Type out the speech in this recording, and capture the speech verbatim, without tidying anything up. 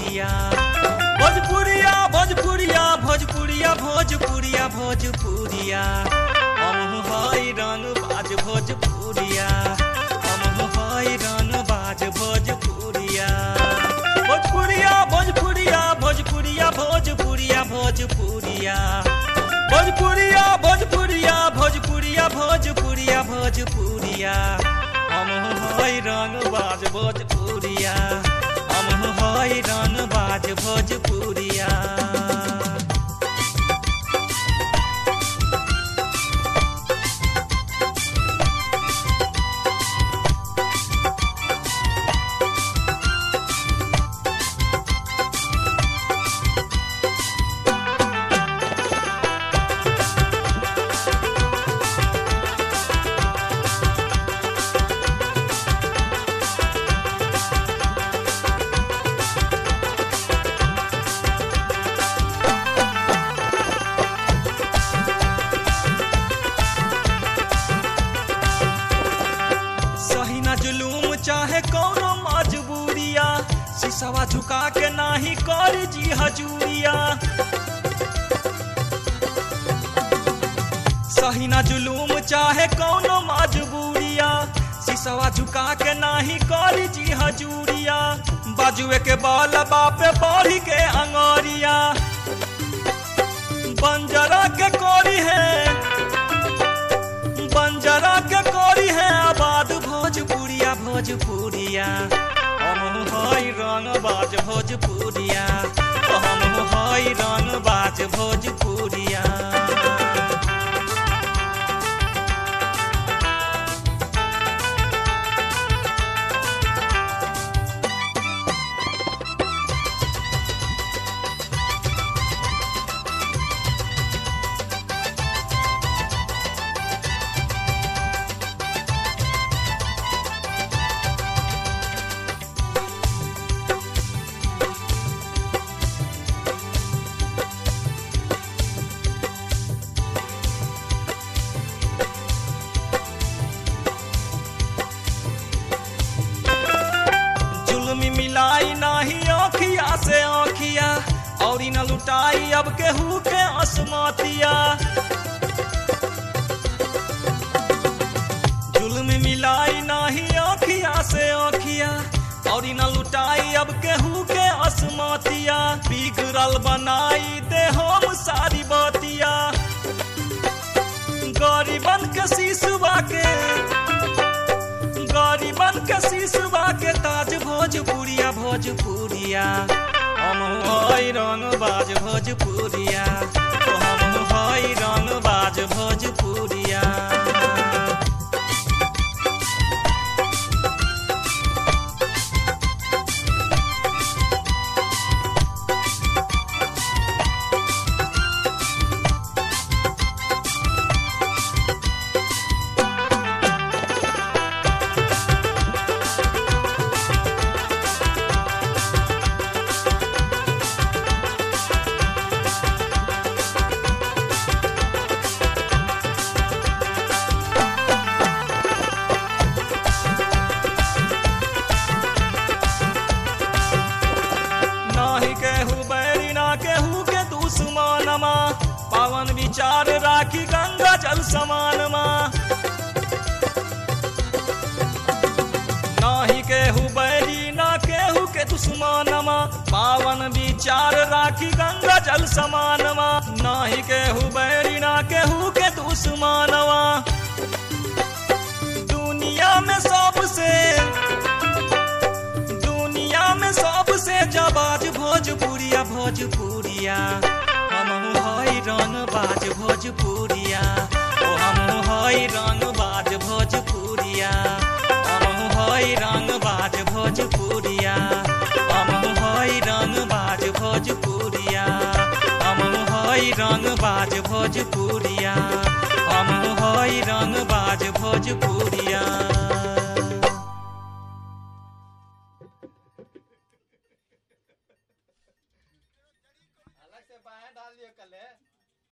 भोजपुरिया भोजपुरिया भोजपुरिया भोजपुरिया भोजपुरिया भोजपुरिया हमहु हई रंग बाज भोजपुरिया हमहु हई रंग बाज भोजपुरिया भोजपुरिया भोजपुरिया भोजपुरिया भोजपुरिया भोजपुरिया भोजपुरिया भोजपुरिया भोजपुरिया भोजपुरिया भोजपुरिया हमहु हई रंग बाज भोजपुरिया हमहु हई रंग बाज भोजपुरिया चाहे कौनो मजबूरिया शीशवा झुका के नाही कर जी हजूरिया सही ना जुलूम चाहे कौनो मजबूरिया शीशवा झुका के नाही कर जी हजूरिया बाजुए के बाल बापे बढ़ी के अंगोरिया बंजरा के कोरी है बंजरा के कोरी है आबाद भोजपुरिया भोजपुरिया हमहु हई रंग बाज भोजपुरिया हमहु हई रंग बाज भोजपुरिया मिलाई नाही आँखिया से आँखिया और न लुटाई अब केहू के असमतिया जुल्म मिलाई नाही आँखिया से आँखिया और न लुटाई अब केहू के असमतिया बिगड़ल बनाई दे हम सारी बतिया गरीबन के शीशुआ के गरीबन के शीशुआ के ताज भोजपुरिया भोजपुरिया हमहु हई रंग बाज भोजपुरिया हमहु हई रंग बाज भोजपुरिया पावन विचार राखी गंगा जल समान माँ नाही केहू बैरी ना केहू के दुश्मन माँ पावन विचार राखी गंगा जल समान माँ नाही केहू बैरी ना केहू के दुश्मन माँ दुनिया में सबसे दुनिया में सबसे जबाज भोजपुरिया भोजपुरिया हमहु हई रंग बाज भोजपुरिया ओ हमहु हई रंग बाज भोजपुरिया हमहु हई रंग बाज भोजपुरिया हमहु हई रंग बाज भोजपुरिया हमहु हई रंग बाज भोजपुरिया हमहु हई रंग बाज भोजपुरिया।